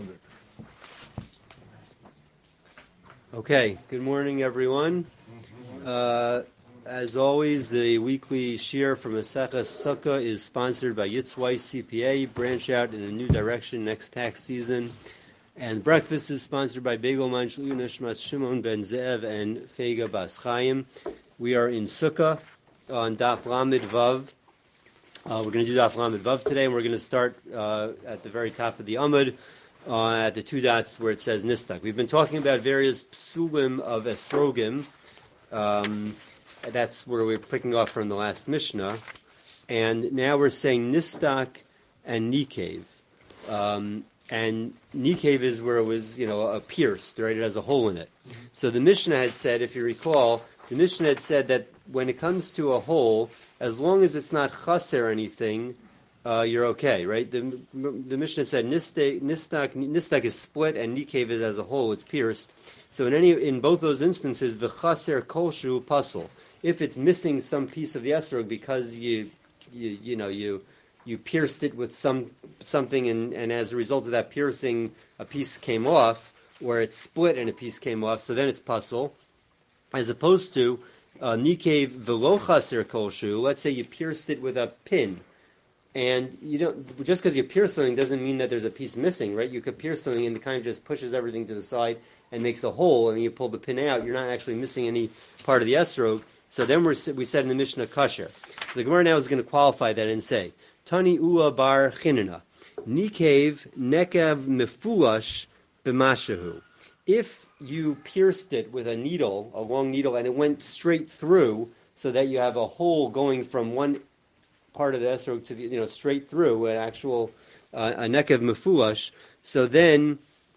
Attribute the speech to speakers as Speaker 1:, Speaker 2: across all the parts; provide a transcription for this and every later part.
Speaker 1: Okay, good morning, everyone. As always, the weekly shir from Maseches Sukkah is sponsored by Yitzwai CPA, branch out in a new direction next tax season. And breakfast is sponsored by Bagel Man Shlu Nishmat Shimon Ben Ze'ev and Feiga Bas Chaim. We are in Sukkah on Daf Lamed Vav. We're going to do Daf Lamed Vav today, and we're going to start at the very top of the Amud, at the two dots where it says Nistak. We've been talking about various psulim of Esrogim. That's where we're picking off from the last Mishnah. And now we're saying Nistak and Nikev. And Nikev is where it was, a pierced, right? It has a hole in it. So the Mishnah had said, if you recall, the Mishnah had said that when it comes to a hole, as long as it's not chaser or anything, you're okay, right? The Mishnah said nistak is split and nikev is as a whole, it's pierced. So in both those instances, the chaser kolshu puzzle. If it's missing some piece of the esrog because you pierced it with something and as a result of that piercing a piece came off, or it's split and a piece came off, so then it's puzzle. As opposed to nikev velo chaser kolshu, let's say you pierced it with a pin. And you don't, just because you pierce something doesn't mean that there's a piece missing, right? You could pierce something and it kind of just pushes everything to the side and makes a hole, and then you pull the pin out. You're not actually missing any part of the esrog. So then we said in the Mishnah kasher. So the Gemara now is going to qualify that and say, Tani ua bar chinina, nikev nekev mefulash b'mashahu. If you pierced it with a needle, a long needle, and it went straight through, so that you have a hole going from one part of the esrog to the straight through an actual a nekev mefulash, so then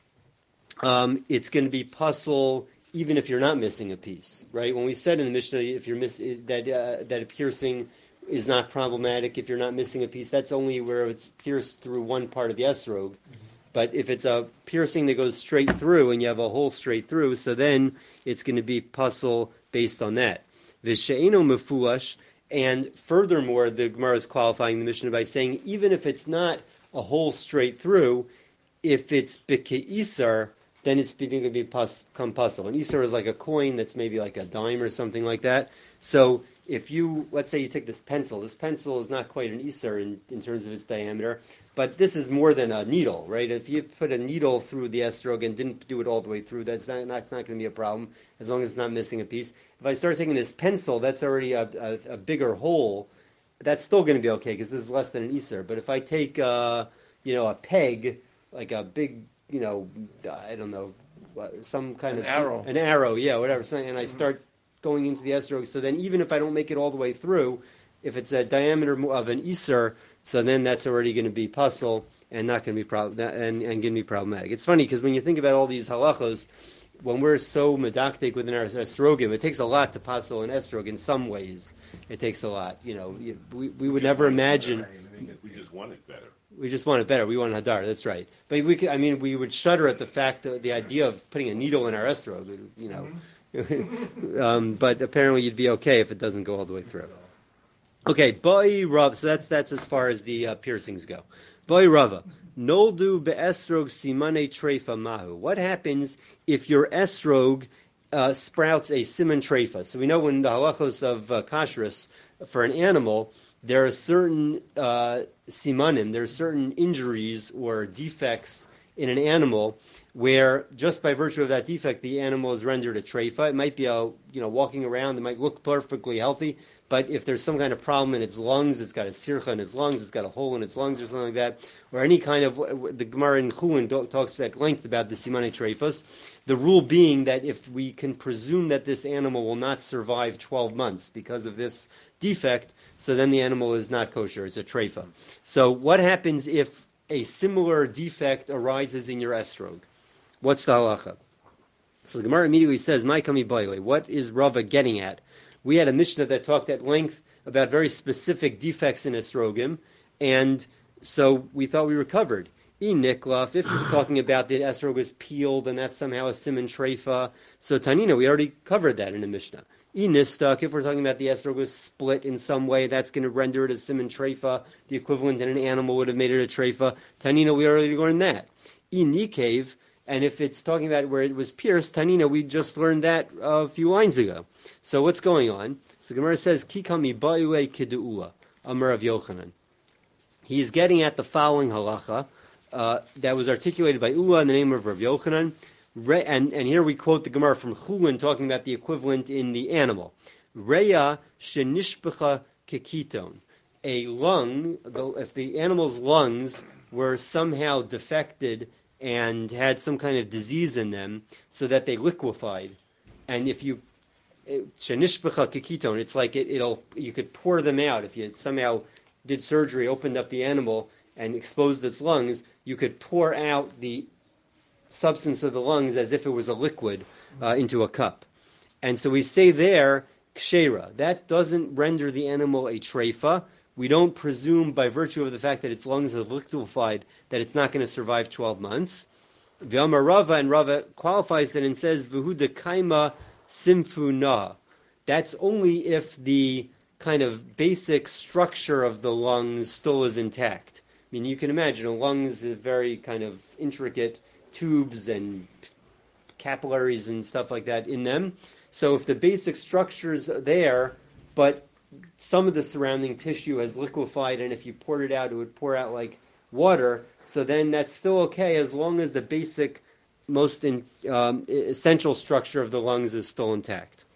Speaker 1: it's going to be puzzle even if you're not missing a piece, right? When we said in the Mishnah if you're that a piercing is not problematic if you're not missing a piece, that's only where it's pierced through one part of the esrog. Mm-hmm. But if it's a piercing that goes straight through and you have a hole straight through, so then it's going to be puzzle based on that. V'she'eno mefulash. And furthermore, the Gemara is qualifying the Mishnah by saying even if it's not a hole straight through, if it's b'ke'isar, then it's going to become puzzle. And isar is like a coin that's maybe like a dime or something like that. So if let's say you take this pencil is not quite an isar in terms of its diameter, but this is more than a needle, right? If you put a needle through the esrog and didn't do it all the way through, that's not going to be a problem as long as it's not missing a piece. If I start taking this pencil, that's already a bigger hole. That's still going to be okay because this is less than an isar. But if I take a peg, like a big, I don't know, some kind of an arrow, yeah, whatever, and I start going into the esrog, so then even if I don't make it all the way through, if it's a diameter of an isar, so then that's already going to be puzzle and not going to be and going to be problematic. It's funny because when you think about all these halachos, when we're so medaktik within our esrogim, it takes a lot to puzzle an esrog. In some ways, it takes a lot. We would never imagine.
Speaker 2: We just want it better.
Speaker 1: We just want it better. We want hadar. That's right. But we would shudder at the idea of putting a needle in our esrog. But apparently you'd be okay if it doesn't go all the way through. Okay, Boi Rav. So that's as far as the piercings go. Boi Rava. Noldu be'esrog simane treifa mahu. What happens if your esrog sprouts a siman treifa? So we know when the halachos of kashrus for an animal, there are certain simanim, there are certain injuries or defects in an animal where just by virtue of that defect, the animal is rendered a treifa. It might be walking around, it might look perfectly healthy, but if there's some kind of problem in its lungs, it's got a sircha in its lungs, it's got a hole in its lungs or something like that, or any kind of, the Gemara in Chulin talks at length about the simane treifas, the rule being that if we can presume that this animal will not survive 12 months because of this defect, so then the animal is not kosher, it's a treifa. So what happens if a similar defect arises in your esrog? What's the halacha? So the Gemara immediately says, "My kami baile." What is Rava getting at? We had a Mishnah that talked at length about very specific defects in esrogim, and so we thought we were covered. Niklaf, if he's talking about the esrog is peeled and that's somehow a siman treifa, so Tanina, we already covered that in the Mishnah. Nistak, if we're talking about the esrog was split in some way, that's going to render it a siman treifa. The equivalent in an animal would have made it a treifa. Tanina, we already learned that. inikev, and if it's talking about where it was pierced, Tanina, we just learned that a few lines ago. So what's going on? So Gemara says, Kikami ba'ile kidu'ula, Amar of Yochanan. He's getting at the following halacha that was articulated by Ula in the name of Rav Yochanan. And here we quote the Gemara from Chulin talking about the equivalent in the animal. Reya shenishbecha kekiton. A lung, if the animal's lungs were somehow defected and had some kind of disease in them so that they liquefied, and if you shenishbecha kekiton, it's like you could pour them out. If you somehow did surgery, opened up the animal and exposed its lungs, you could pour out the substance of the lungs as if it was a liquid into a cup. And so we say there, kshera. That doesn't render the animal a treifa. We don't presume by virtue of the fact that its lungs have liquefied that it's not going to survive 12 months. V'amar Rava, and Rava qualifies that and says, v'hu dekaima simfuna. That's only if the kind of basic structure of the lungs still is intact. I mean, you can imagine a lungs is very kind of intricate tubes and capillaries and stuff like that in them. So if the basic structures are there, but some of the surrounding tissue has liquefied, and if you poured it out, it would pour out like water, so then that's still okay as long as the basic, most essential structure of the lungs is still intact.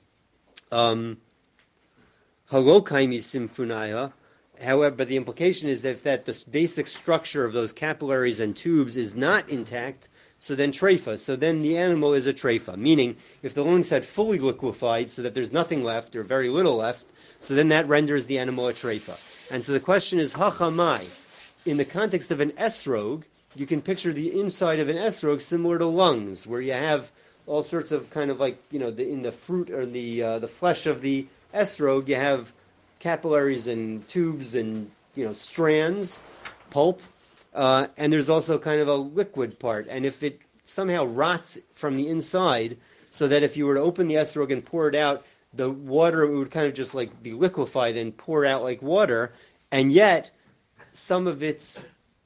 Speaker 1: However, but the implication is that the basic structure of those capillaries and tubes is not intact, so then treifa. So then the animal is a treifa, meaning if the lungs had fully liquefied so that there's nothing left or very little left, so then that renders the animal a treifa. And so the question is, hachamai. In the context of an esrog, you can picture the inside of an esrog similar to lungs, where you have all sorts of kind of like, in the fruit or the flesh of the esrog, you have capillaries and tubes and strands, pulp, and there's also kind of a liquid part. And if it somehow rots from the inside, so that if you were to open the esrog and pour it out, the water would kind of just like be liquefied and pour out like water, and yet some of its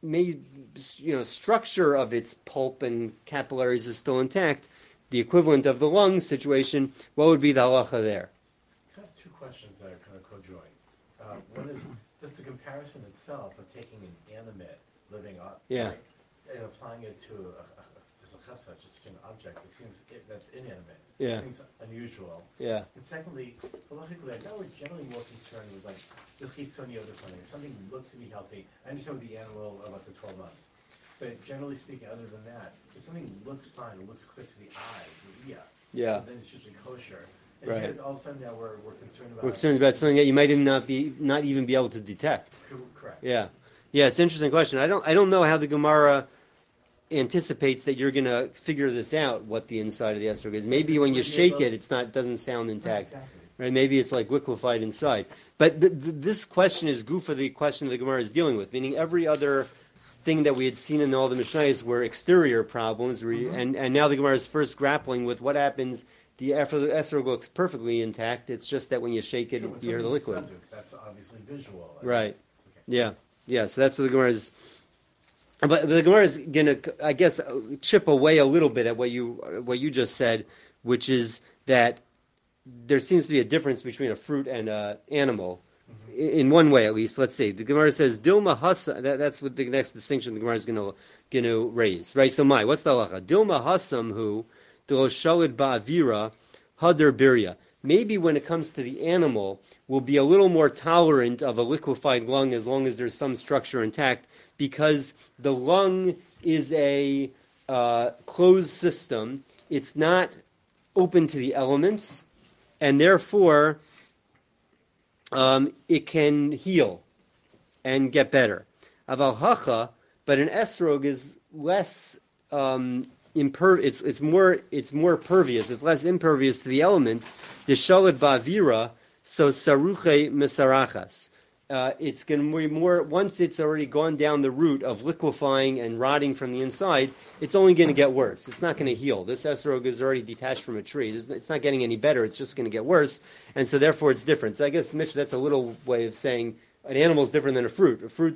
Speaker 1: structure of its pulp and capillaries is still intact, the equivalent of the lung situation, what would be the halacha there?
Speaker 2: I have two questions that are kind of co-joined. One is just the comparison itself of taking an animate living up, and applying it to just a chesed, just an object. It seems that's inanimate.
Speaker 1: Yeah.
Speaker 2: It seems unusual.
Speaker 1: Yeah.
Speaker 2: And secondly, logically, I thought we're generally more concerned with like the chisoniot or something. If something looks to be healthy, I understand with the animal about the 12 months. But generally speaking, other than that, if something looks fine, it looks clear to the eye, then it's usually kosher. And
Speaker 1: right.
Speaker 2: Because all of a sudden now we're concerned about...
Speaker 1: We're concerned about something that you might even not even be able to detect.
Speaker 2: Correct.
Speaker 1: Yeah. Yeah, it's an interesting question. I don't know how the Gemara anticipates that you're going to figure this out, what the inside of the esrog is. Maybe when you shake it, it doesn't sound intact.
Speaker 2: Exactly.
Speaker 1: Right? Maybe it's like liquefied inside. But this question is goof of the question the Gemara is dealing with, meaning every other thing that we had seen in all the Mishnayos were exterior problems, and now the Gemara is first grappling with what happens after the esrog looks perfectly intact. It's just that when you shake it, you hear the liquid.
Speaker 2: That's obviously visual.
Speaker 1: Right.
Speaker 2: Okay.
Speaker 1: Yeah. So that's what the Gemara is. But the Gemara is going to, I guess, chip away a little bit at what you just said, which is that there seems to be a difference between a fruit and an animal. In one way, at least. Let's see. The Gemara says Dilma Hasa. That's what the next distinction the Gemara is going to raise, right? So, what's the halacha? Dilma Hasam who Dilo Shalid Ba'avira Hadar Birya. Maybe when it comes to the animal, we'll be a little more tolerant of a liquefied lung as long as there's some structure intact, because the lung is a closed system. It's not open to the elements, and therefore it can heal and get better. Aval hacha, but an esrog is less it's more pervious. It's less impervious to the elements. The shalad ba'avira, so saruche misarachas. It's going to be more, once it's already gone down the route of liquefying and rotting from the inside, it's only going to get worse. It's not going to heal. This esrog is already detached from a tree. It's not getting any better. It's just going to get worse. And so therefore it's different. So I guess, Mitch, that's a little way of saying an animal is different than a fruit. A fruit's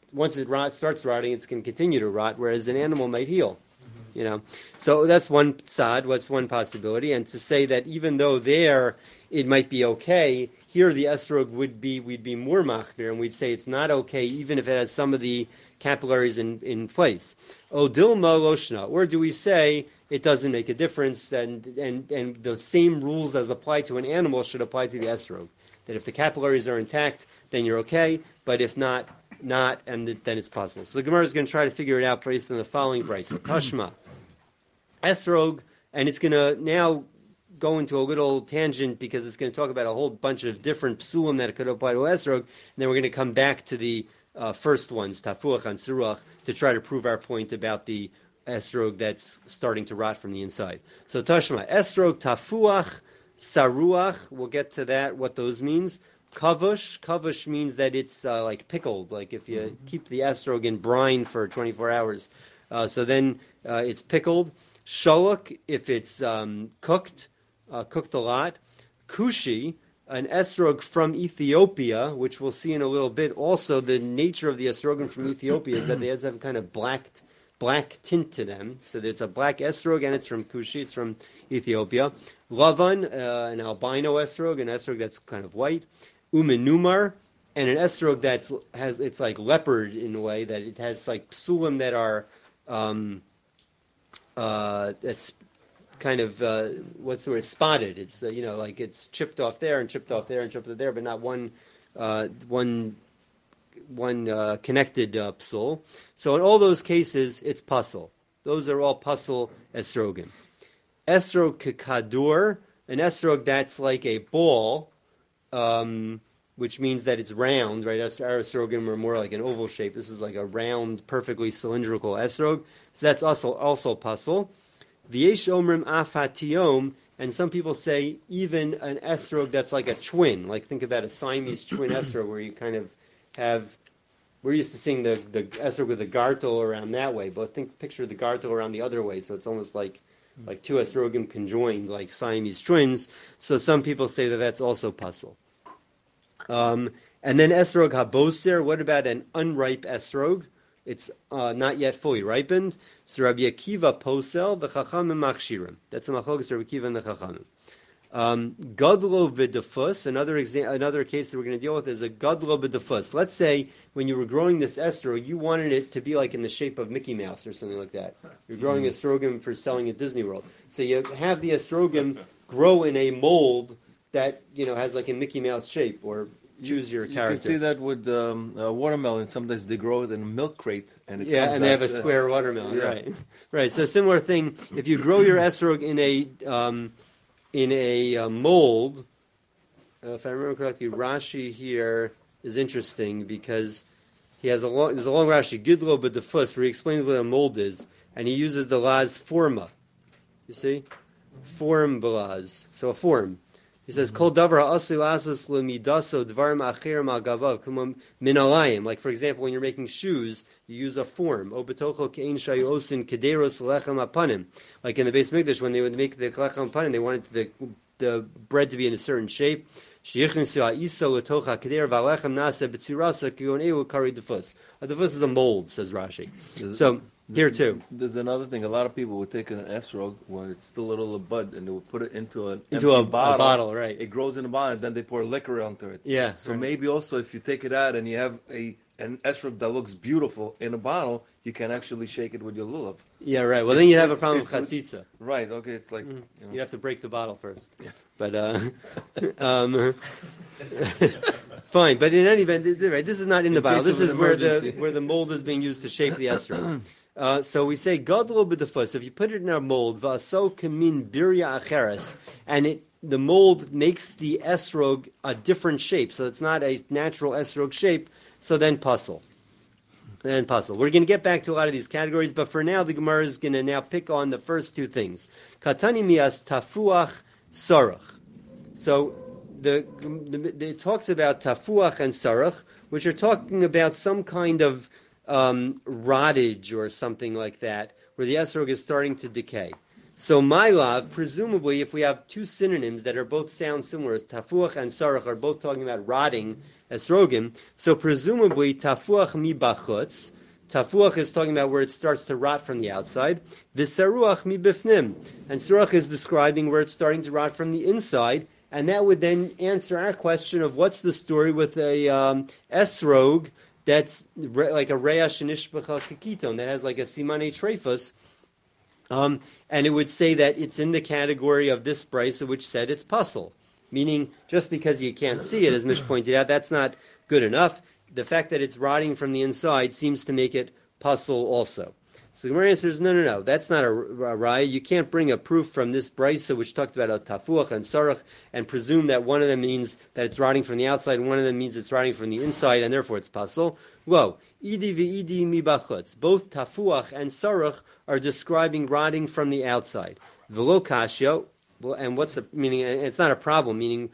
Speaker 1: once it starts rotting, it's going to continue to rot, whereas an animal might heal. So that's one side. What's one possibility? And to say that even though there it might be okay, here the estrog we'd be more machmir, and we'd say it's not okay even if it has some of the capillaries in place. O dilma loshna, or do we say it doesn't make a difference, and the same rules as apply to an animal should apply to the estrog? That if the capillaries are intact, then you're okay, but if not, and then it's possible. So the Gemara is going to try to figure it out based on the following brayso. Tashma, esrog, and it's going to now go into a little tangent because it's going to talk about a whole bunch of different psulim that could apply to esrog, and then we're going to come back to the first ones, tafuach and siruach, to try to prove our point about the esrog that's starting to rot from the inside. So Tashma, esrog, tafuach, saruach, we'll get to that, what those means. Kavush means that it's like pickled, like if you keep the estrog in brine for 24 hours. So then it's pickled. Shaluk, if it's cooked a lot. Kushi, an estrog from Ethiopia, which we'll see in a little bit. Also, the nature of the estrogen from Ethiopia is that they have kind of black tint to them. So it's a black estrog, and it's from Kushi, it's from Ethiopia. Lavan, an albino estrog, an estrog that's kind of white. Umenumar, and an estrog it's like leopard in a way, that it has like psulim that are that's kind of what's the word, spotted. It's like it's chipped off there and chipped off there and chipped off there, but not one connected psul. So in all those cases, it's pasul. Those are all pasul estrogen. Estrog kekadur, an estrog that's like a ball, which means that it's round, right? Our estrogen were more like an oval shape. This is like a round, perfectly cylindrical estrog. So that's also pasul. V'yesh omrim afatiom, and some people say even an estrog that's like a twin. Like think about a Siamese twin estrog, where you kind of have. We're used to seeing the estrog with the gartel around that way, but picture the gartel around the other way. So it's almost like two estrogim conjoined, like Siamese twins. So some people say that that's also pasul. And then estrog haboser. What about an unripe estrog? It's not yet fully ripened. So Rabbi Akiva posel v'chachamim machshirim. That's a machlokes Rabbi Akiva and the chachamim. Gadlo v'defus. Another case that we're going to deal with is a gadlo v'defus. Let's say when you were growing this estrog, you wanted it to be like in the shape of Mickey Mouse or something like that. You're growing estrogim for selling at Disney World. So you have the estrogim grow in a mold that has like a Mickey Mouse shape, or choose your character.
Speaker 3: You can see that with watermelon. Sometimes they grow it in a milk crate, and
Speaker 1: they have a square watermelon. Yeah. Right. So similar thing. If you grow your esrog in a mold, if I remember correctly, Rashi here is interesting because there's a long Rashi, Gidlo b'defus, where he explains what a mold is, and he uses the laz forma. You see, form belaz. So a form. He says, "Kol davar ha'asli la'asos l'midaso dvarim acherim al-gavav kumam min alayim." Like, for example, when you're making shoes, you use a form. O betocho ke'ein shayu osin kederos lechem apanim. Like in the Beis Mikdash, when they would make the lechem apanim, they wanted the bread to be in a certain shape. Sheyichnisu ha'isa l'tocha keder v'alechem nasa b'tzurasa kiyon ehu kari defus. A defus is a mold, says Rashi. So here too.
Speaker 3: There's another thing. A lot of people would take an esrog when it's still a little bud, and they would put it into a
Speaker 1: bottle, right?
Speaker 3: It grows in a bottle, and then they pour liquor onto it.
Speaker 1: Yeah.
Speaker 3: So maybe also if you take it out and you have an esrog that looks beautiful in a bottle, you can actually shake it with your lulav.
Speaker 1: Yeah, right. Well, then you'd have a problem with chatzitza.
Speaker 3: Right. Okay. It's like
Speaker 1: you'd have to break the bottle first.
Speaker 3: Yeah.
Speaker 1: But fine. But in any event, right, this is not in the bottle. This is where the mold is being used to shape the esrog. So we say gadlo b'defus. If you put it in a mold, v'aso kamin birya acheres, and the mold makes the esrog a different shape, so it's not a natural esrog shape. So then pasul. We're going to get back to a lot of these categories, but for now, the Gemara is going to now pick on the first two things. Katani mias tafuach sarach. So it talks about tafuach and sarach, which are talking about some kind of rottage or something like that, where the esrog is starting to decay. So my love, presumably, if we have two synonyms that are both sound similar, as tafuach and sarach are both talking about rotting esrogim, so presumably tafuach mi bachutz, tafuach is talking about where it starts to rot from the outside, v'saruach mi bifnim, and saruach is describing where it's starting to rot from the inside, and that would then answer our question of what's the story with a esrog that's like a reyash nishbacha kikiton, that has like a simane treifus, and it would say that it's in the category of this brisa which said it's puzzle. Meaning, just because you can't see it, as Mish pointed out, that's not good enough. The fact that it's rotting from the inside seems to make it puzzle also. So the Gemara answers, no, that's not a raya. You can't bring a proof from this brisa which talked about a tafuach and sarach and presume that one of them means that it's rotting from the outside and one of them means it's rotting from the inside and therefore it's puzzle. Lo, idi v'idi mi bachutz. Both tafuach and sarach are describing rotting from the outside. V'lo kashya. Well, and what's the meaning? It's not a problem. Meaning,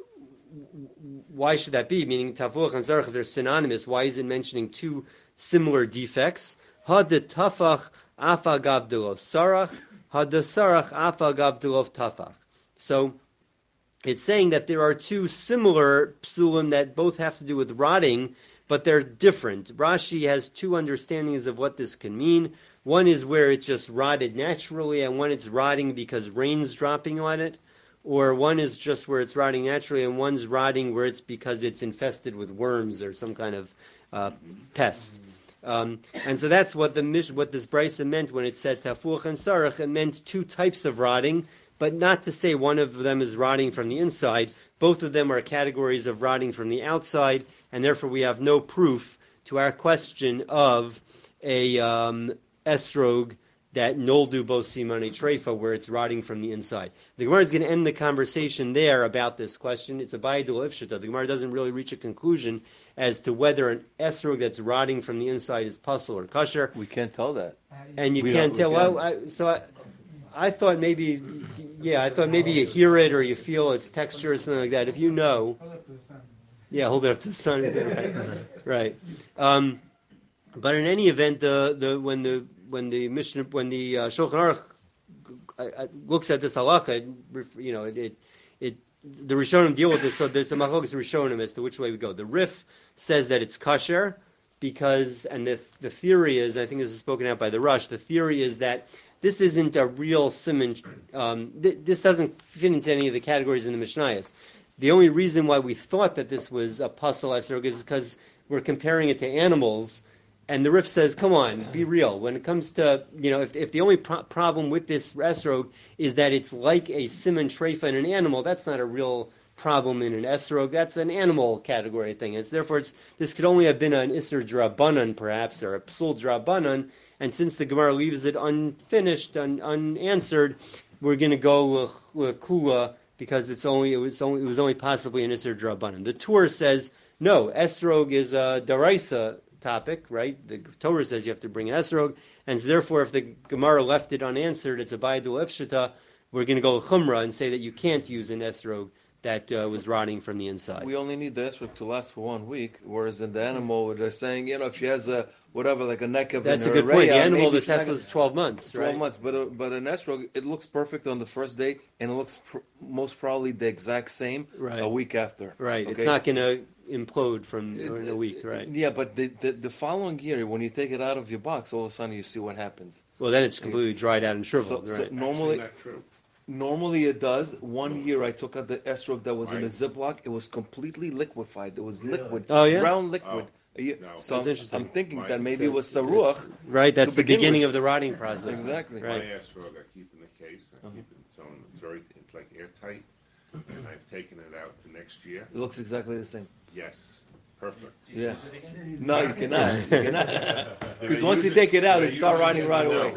Speaker 1: why should that be? Meaning, tafuach and sarach, if they're synonymous, why is it mentioning two similar defects? Had the tafach afa gavdilov sarach, had the sarach afa gavdilov tafach. So, it's saying that there are two similar psulim that both have to do with rotting, but they're different. Rashi has two understandings of what this can mean. One is where it just rotted naturally, and one it's rotting because rain's dropping on it. Or one is just where it's rotting naturally, and one's rotting where it's because it's infested with worms or some kind of pest. And so that's what what this brisa meant when it said tafuach and sarach. It meant two types of rotting, but not to say one of them is rotting from the inside. Both of them are categories of rotting from the outside, and therefore we have no proof to our question of a esrog that noldu bo simane treifa, where it's rotting from the inside. The Gemara is going to end the conversation there about this question. It's a bayadul ifshita. The Gemara doesn't really reach a conclusion as to whether an esrog that's rotting from the inside is puzzle or kosher.
Speaker 3: We can't tell that.
Speaker 1: And you can't tell. I thought maybe you hear it or you feel its texture or something like that. If you know, hold it up to the sun. Right. But in any event, when the Shulchan Aruch looks at this halacha, the Rishonim deal with this. So there's a machlokas Rishonim as to which way we go. The Rif says that it's kosher because, and the theory is, I think this is spoken out by the Rush. The theory is that this isn't a real simon. This doesn't fit into any of the categories in the Mishnayos. The only reason why we thought that this was a puzzle esrog is because we're comparing it to animals. And the Rif says, come on, be real. When it comes to, if the only problem with this esrog is that it's like a simon treifa in an animal, that's not a real problem in an esrog. That's an animal category thing. This could only have been an isser drabanan, perhaps, or a psul drabanan. And since the Gemara leaves it unfinished, unanswered, we're going to go with kula because it was only possibly an isser drabanan. The Torah says, no, esrog is a daraisa topic, right? The Torah says you have to bring an esrog, and so therefore, if the Gemara left it unanswered, it's a bayadul efshita. We're going to go chumrah and say that you can't use an esrog that was rotting from the inside.
Speaker 3: We only need the esrog to last for 1 week, whereas in the animal, they're saying, if she has a neck of
Speaker 1: that's a good point. The animal, the test was 12 months, right?
Speaker 3: 12 months, but an esrog, it looks perfect on the first day, and it looks most probably the exact same a week after.
Speaker 1: Right.
Speaker 3: Okay?
Speaker 1: It's not going to implode in a week, right?
Speaker 3: Yeah, but the following year, when you take it out of your box, all of a sudden you see what happens.
Speaker 1: Well, then it's completely dried out and shriveled, right?
Speaker 3: So normally it does. 1 year I took out the esrog that was in a Ziploc. It was completely liquefied. It was liquid.
Speaker 1: Oh, yeah?
Speaker 3: Brown liquid.
Speaker 4: No.
Speaker 3: So
Speaker 1: That's interesting.
Speaker 3: I'm thinking that maybe it was saruach.
Speaker 1: Right, that's the beginning
Speaker 3: with.
Speaker 1: of the rotting process.
Speaker 3: Exactly.
Speaker 4: My
Speaker 1: Right.
Speaker 4: esrog I keep in the case. I keep it so it's like airtight, and I've taken it out to next year.
Speaker 3: It looks exactly the same.
Speaker 4: Yes, perfect.
Speaker 3: Yeah. No, you cannot. Because once you take it out, it starts rotting right away.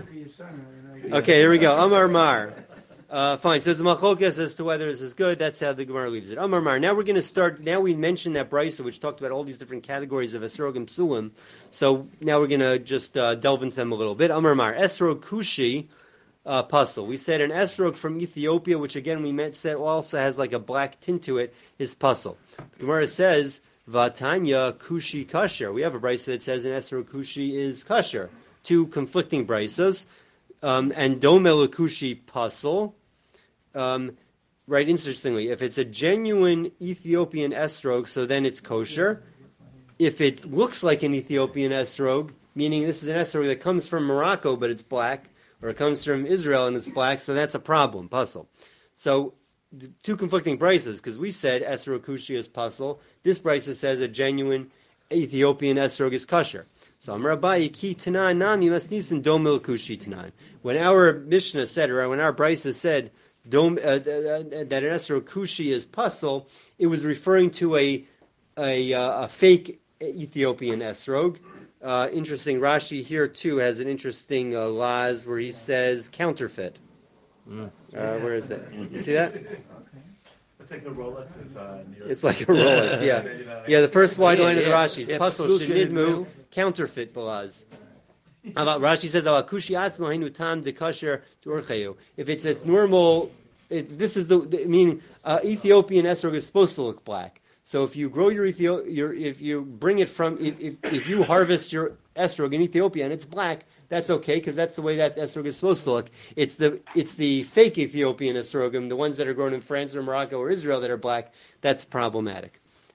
Speaker 1: Okay, here we go. Amar Mar. Fine. So it's a machlokes as to whether this is good. That's how the Gemara leaves it. Amar Mar. Now we're going to start. Now we mentioned that brisa, which talked about all these different categories of esrog and psulim. So now we're going to just delve into them a little bit. Amar Mar. Esrog kushi puzzle. We said an esrog from Ethiopia, which again we said also has like a black tint to it, is puzzle. The Gemara says Vatanya kushi kasher. We have a brisa that says an esrog kushi is kasher. Two conflicting brisas. and Domel Kushi Pasul. Right, interestingly, if it's a genuine Ethiopian esrog, so then it's kosher. If it looks like an Ethiopian esrog, meaning this is an esrog that comes from Morocco but it's black, or it comes from Israel and it's black, so that's a problem, pasul. So, two conflicting prices, because we said esrog kushi is pasul. This price says a genuine Ethiopian esrog is kosher. So Amar Abaye ki tanan nami masnisin domil kushi tanan. When our Mishnah said, or when our Brisa said that an esrog kushi is pasul, it was referring to a fake Ethiopian esrog. Interesting. Rashi here too has an interesting laz where he says counterfeit. Where is it? You see that?
Speaker 2: It's like the Rolex is near.
Speaker 1: It's like a Rolex, yeah. Yeah, the first wide line of the Rashi is Pasol Shinidmu, counterfeit Balaz. Rashi says, Kushi Atzma Hainu Tam de Kasher Durchayu. If it's normal, this is meaning Ethiopian esrog is supposed to look black. So if you grow if you bring it from, if you harvest your esrog in Ethiopia and it's black, that's okay, because that's the way that esrog is supposed to look. It's the fake Ethiopian esrogim, the ones that are grown in France or Morocco or Israel that are black, that's problematic.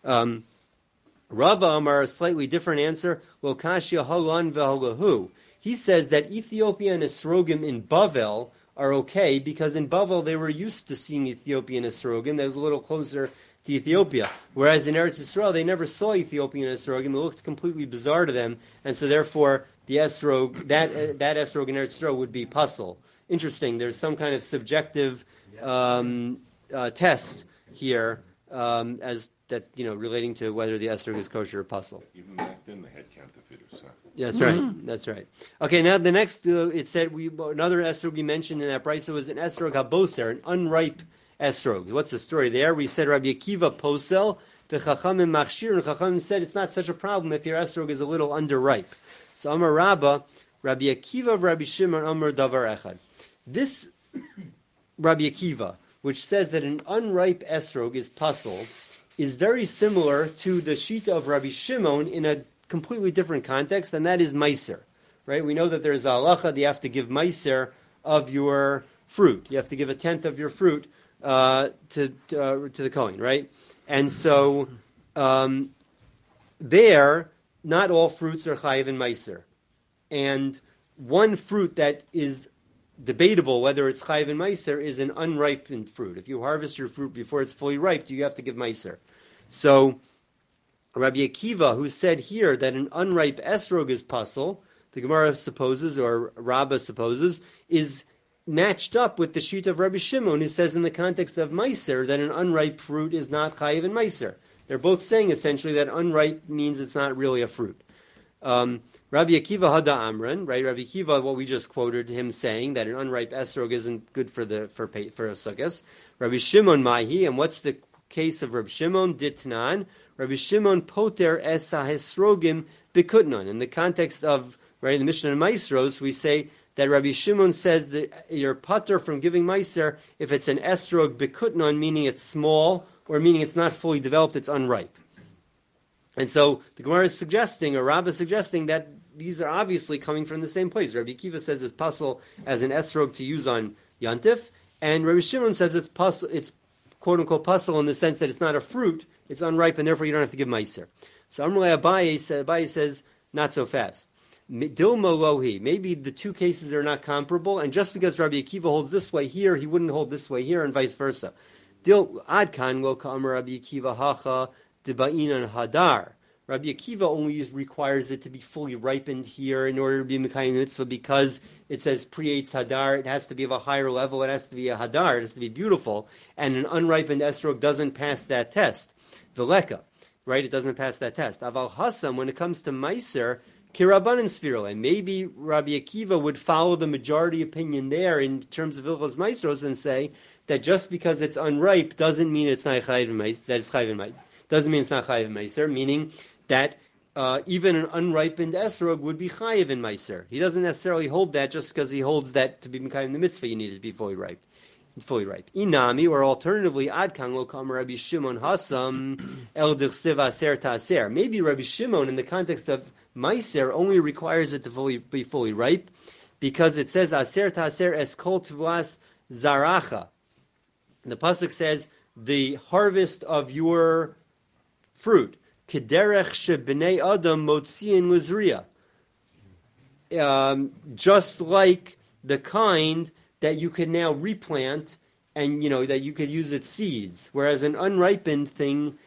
Speaker 1: Rava Amar, a slightly different answer, Lokashia Halan ve'Halahu. He says that Ethiopian esrogim in Bavel are okay, because in Bavel they were used to seeing Ethiopian esrogim, that was a little closer to Ethiopia. Whereas in Eretz Yisrael, they never saw Ethiopian esrogim. It looked completely bizarre to them, and so therefore the esrog, that esrog in Eretz Yisrael would be pasul. Interesting. There's some kind of subjective test here as that relating to whether the esrog is kosher or pasul.
Speaker 4: Even back then, they had counterfeiters. Huh?
Speaker 1: Yeah, that's right. That's right. Okay, now the next it said another esrog we mentioned in that price was an esrog haboser, an unripe esrog. What's the story there? We said Rabbi Akiva posel, the Chachamim machshir, and Chachamim said it's not such a problem if your esrog is a little underripe. So Amar Rabba, Rabbi Akiva, Rabbi Shimon, Amar Davar Echad. This Rabbi Akiva, which says that an unripe esrog is pasul, is very similar to the shita of Rabbi Shimon in a completely different context, and that is meiser. Right? We know that there's a halacha that you have to give meiser of your fruit. You have to give 1/10 of your fruit to the Kohen, right? And so there, not all fruits are chayiv and meiser. And one fruit that is debatable whether it's chayiv and meiser is an unripened fruit. If you harvest your fruit before it's fully ripe, you have to give meiser. So Rabbi Akiva, who said here that an unripe esrog is pasul, the Gemara supposes, or Rabbah supposes, is matched up with the sheet of Rabbi Shimon, who says in the context of meiser that an unripe fruit is not chayiv and meiser. They're both saying essentially that unripe means it's not really a fruit. Rabbi Akiva Hada Amran, right? Rabbi Akiva, what we just quoted him saying that an unripe esrog isn't good for sukkos. Rabbi Shimon Mahi, and what's the case of Rabbi Shimon? Ditnan. Rabbi Shimon poter esa hesrogim bekutnon. In the context of the Mishnah and Maisros, we say that Rabbi Shimon says that you're pater from giving meiser if it's an esrog bekutnon, meaning it's small, or meaning it's not fully developed, it's unripe. And so the Gemara is suggesting, or Rabbah is suggesting, that these are obviously coming from the same place. Rabbi Akiva says it's pasul as an esrog to use on Yantif, and Rabbi Shimon says it's pasul, it's quote unquote pasul in the sense that it's not a fruit, it's unripe, and therefore you don't have to give meiser. So Amrullah Abaye says, not so fast. Dilma lohi. Maybe the two cases are not comparable, and just because Rabbi Akiva holds this way here, he wouldn't hold this way here, and vice versa. Dil adkan lo ka'amar Rabbi Akiva hacha deba'inan hadar. Rabbi Akiva only requires it to be fully ripened here in order to be Mekayim Mitzvah, because it says pre-Eitz Hadar, it has to be of a higher level, it has to be a Hadar, it has to be beautiful, and an unripened esrog doesn't pass that test. Veleka, right? It doesn't pass that test. Aval Hassam, when it comes to Meiser, Kirabanan Sfirle, and maybe Rabbi Akiva would follow the majority opinion there in terms of Ilchos Meisros and say that just because it's unripe doesn't mean it's not Chayiv Meiser, that it's Chayiv Meiser. Doesn't mean it's not Chayiv Meiser, meaning that even an unripened esrog would be chayiv in meiser. He doesn't necessarily hold that just because he holds that to be mekayim the mitzvah you need it to be fully ripe. Inami, or alternatively, adkan lo kam Rabbi Shimon hasam el dirsiv aser ta'aser. Maybe Rabbi Shimon, in the context of meiser, only requires it to be fully ripe, because it says aser taser es kol tvuas zaracha. The pasuk says the harvest of your fruit. Kederech shebnei adam motziin lizriya. Just like the kind that you could now replant, and that you could use its seeds, whereas an unripened thing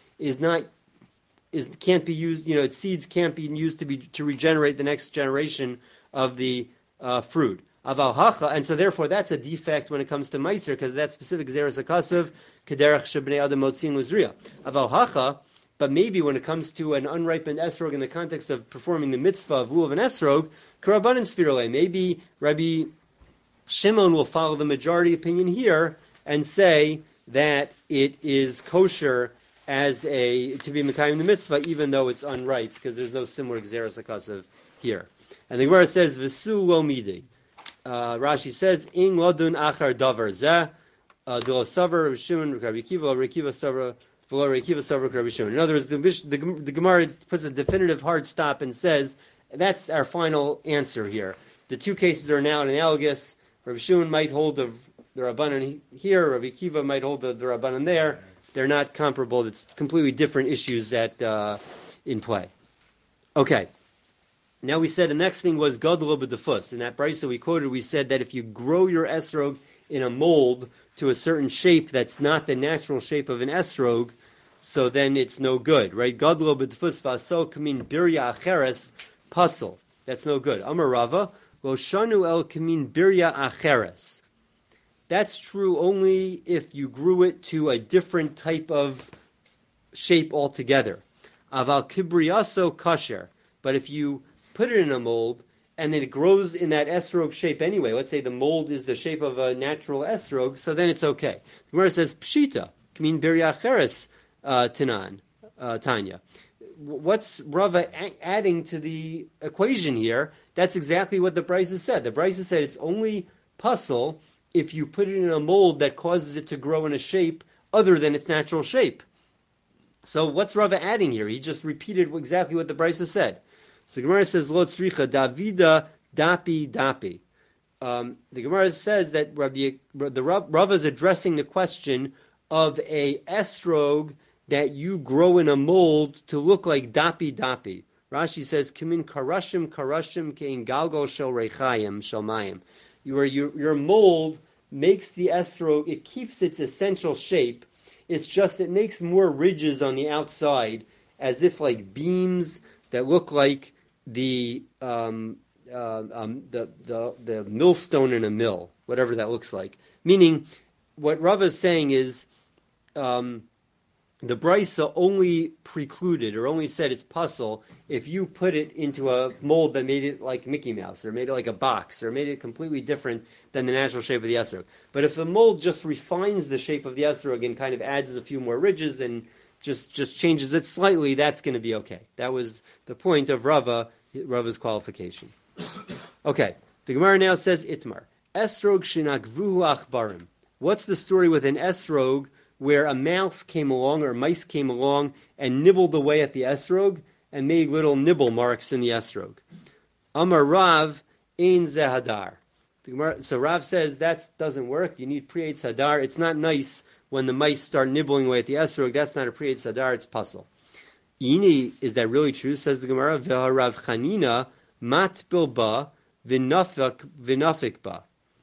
Speaker 1: can't be used. Its seeds can't be used to regenerate the next generation of the fruit. Aval hacha, and so therefore that's a defect when it comes to meiser, because that specific zeres akasav kederach shebnei adam motzin lizriya. Aval hacha, but maybe when it comes to an unripened esrog in the context of performing the mitzvah of lulav and esrog, karabanan sfirole, maybe Rabbi Shimon will follow the majority opinion here and say that it is kosher to be mekayim the mitzvah, even though it's unripe, because there's no similar gzeras akasav here. And the Gemara says v'su lo midei. Rashi says in ladun achar davar zeh dilo savar Rabbi Shimon Rabbi Akiva savar v'lo Rabbi Akiva savar Rabbi Shimon. In other words, the Gemara puts a definitive hard stop and says that's our final answer here. The two cases are now analogous. Rabbi Shimon might hold the Rabbanan here, Rabbi Akiva might hold the Rabbanan there. They're not comparable. It's completely different issues in play. Okay. Now we said the next thing was Gadol b'defus. In that brisa we quoted, we said that if you grow your esrog in a mold to a certain shape that's not the natural shape of an esrog, so then it's no good, right? Gadol b'defus v'asol kamin birya acheres pasol. That's no good. Amar Rava, lo shanu el kamin birya acheres. That's true only if you grew it to a different type of shape altogether. Aval kibriyaso kasher. But if you put it in a mold and then it grows in that esrog shape anyway, let's say the mold is the shape of a natural esrog, so then it's okay. The Gemara says pshita, kamin birya acheres Tanya. What's Rava adding to the equation here? That's exactly what the Brisa said. The Brisa said it's only puzzle if you put it in a mold that causes it to grow in a shape other than its natural shape. So what's Rava adding here? He just repeated exactly what the Brisa said. So the Gemara says, Lo tzricha Davida dapi. The Gemara says that Rava is addressing the question of a esrog that you grow in a mold to look like dapi. Rashi says, Kimin karashim kein galgol shel reichayim shel mayim. Your mold makes the esrog, it keeps its essential shape. It's just it makes more ridges on the outside, as if like beams that look like the millstone in a mill, whatever that looks like. Meaning, what Rava is saying is, the Brisa only precluded or only said it's puzzle if you put it into a mold that made it like Mickey Mouse or made it like a box or made it completely different than the natural shape of the esrog. But if the mold just refines the shape of the esrog and kind of adds a few more ridges and just changes it slightly, that's going to be okay. That was the point of Rava's qualification. Okay, the Gemara now says Itmar. Esrog shinakvuhu achbarim. What's the story with an esrog where a mouse came along or mice came along and nibbled away at the esrog and made little nibble marks in the esrog? Amar Rav ein zehadar. So Rav says that doesn't work. You need pre-eitz hadar. It's not nice when the mice start nibbling away at the esrog. That's not a pre-eitz hadar. It's puzzle. Ini, is that really true? Says the Gemara. Rav Chanina mat bilba v'nafik ba.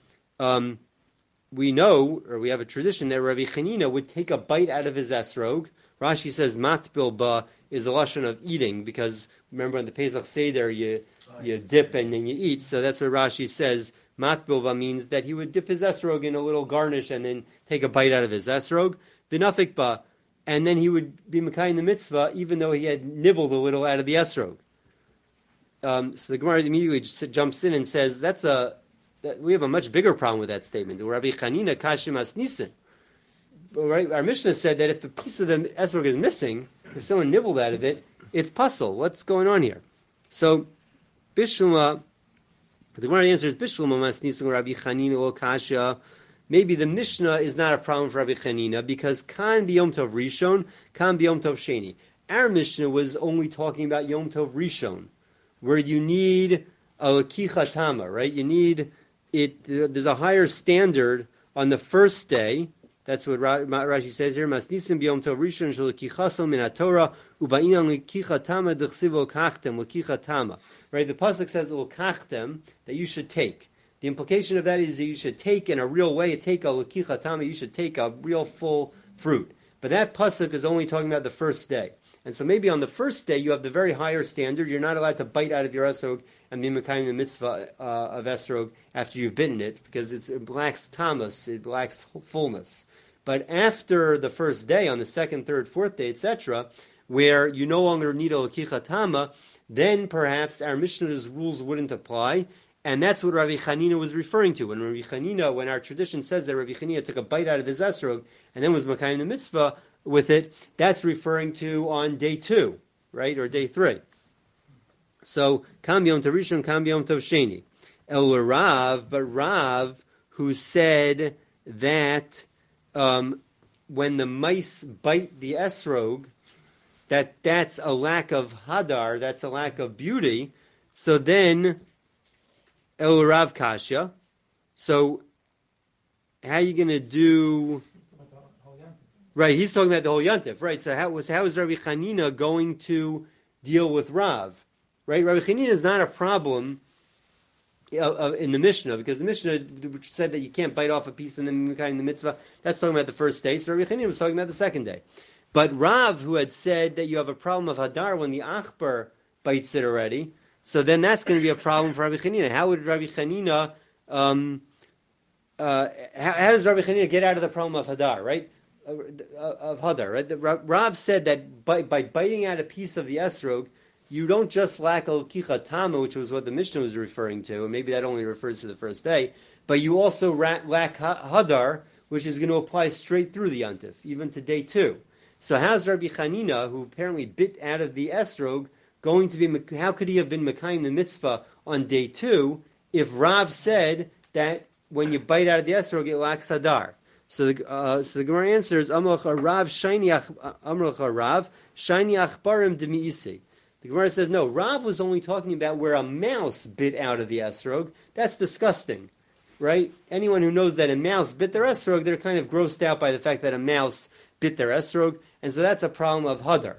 Speaker 1: We know, or we have a tradition that Rabbi Chanina would take a bite out of his esrog. Rashi says mat bilba is a lashon of eating, because remember on the Pesach Seder you dip and then you eat. So that's what Rashi says. Mat bilba means that he would dip his esrog in a little garnish and then take a bite out of his esrog. V'nafik ba, and then he would be mekayim the mitzvah even though he had nibbled a little out of the esrog. So the Gemara immediately jumps in and says we have a much bigger problem with that statement. Rabbi Chanina kashim as nisin. Right? Our Mishnah said that if a piece of the esrog is missing, if someone nibbled out of it, it's puzzle. What's going on here? So Bishulma, the Gemara answer is Bishulma mas nisin Rabbi Chanina o kasha. Maybe the Mishnah is not a problem for Rabbi Chanina because kan b'yom tov rishon, kan b'yom tov sheni. Our Mishnah was only talking about yom tov rishon, where you need a lekicha tama, right? You need it. There's a higher standard on the first day. That's what Rashi says here. Masnisim b'yom tov rishon shel lekichaso min haTorah u'ba'inan lekicha tama d'chsiv lokachtem lekicha tama. Right? The pasuk says lokachtem, that you should take. The implication of that is that you should take in a real way. Take a lekicha tama. You should take a real full fruit. But that pasuk is only talking about the first day. And so maybe on the first day you have the very higher standard. You're not allowed to bite out of your esrog and be mekayim the mitzvah of esrog after you've bitten it, because it lacks tamas, it lacks fullness. But after the first day, on the second, third, fourth day, etc., where you no longer need a lekicha tama, then perhaps our Mishnah's rules wouldn't apply. And that's what Rabbi Chanina was referring to. When our tradition says that Rabbi Chanina took a bite out of his esrog and then was mekayim the mitzvah with it, that's referring to on day 2, right, or day 3. So kam b'yom tov rishon, kam b'yom tov sheni. El Rav, but Rav, who said that when the mice bite the esrog, that's a lack of hadar, that's a lack of beauty. So then El Rav Kasha. So how are you going to do? Right, he's talking about the whole Yantif. Right, so how is Rabbi Chanina going to deal with Rav? Right, Rabbi Chanina is not a problem in the Mishnah, because the Mishnah said that you can't bite off a piece and then mekayim the mitzvah. That's talking about the first day. So Rabbi Chanina was talking about the second day. But Rav, who had said that you have a problem of hadar when the achbar bites it already, so then that's going to be a problem for Rabbi Chanina. How would Rabbi Chanina? How does Rabbi Chanina get out of the problem of hadar? Right. Of hadar, right? Rav said that by biting out a piece of the esrog, you don't just lack a lekicha tama, which was what the Mishnah was referring to, and maybe that only refers to the first day, but you also lack hadar, which is going to apply straight through the yantif, even to day 2. So how's Rabbi Chanina, who apparently bit out of the esrog, going to be? How could he have been mekayim the mitzvah on day 2 if Rav said that when you bite out of the esrog it lacks hadar? So the Gemara answers, Amrach Rav shiny achbarim demiisi. The Gemara says, no, Rav was only talking about where a mouse bit out of the esrog. That's disgusting, right? Anyone who knows that a mouse bit their esrog, they're kind of grossed out by the fact that a mouse bit their esrog, and so that's a problem of hadar.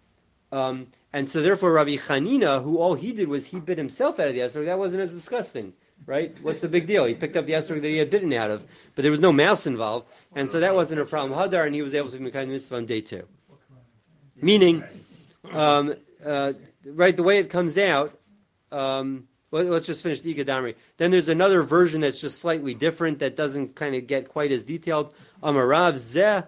Speaker 1: And so therefore Rabbi Chanina, who all he did was he bit himself out of the esrog, that wasn't as disgusting. Right? What's the big deal? He picked up the esrog that he had bitten out of, but there was no mouse involved, and so that wasn't a problem. Hadar, and he was able to be mekayim mitzvah on day 2. Meaning, right? The way it comes out. Let's just finish the Ikadamri. Then there's another version that's just slightly different, that doesn't kind of get quite as detailed. Amarav zeh